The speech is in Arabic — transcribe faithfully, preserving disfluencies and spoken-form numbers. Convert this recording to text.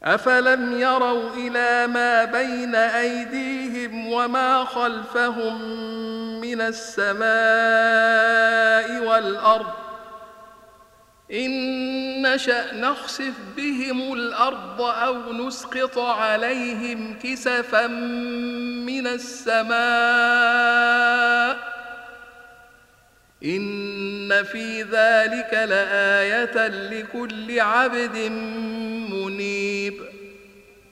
أفلم يروا إلى ما بين أيديهم وما خلفهم من السماء والأرض إن نشأ نخسف بهم الأرض أو نسقط عليهم كسفا من السماء إن في ذلك لآية لكل عبد منيب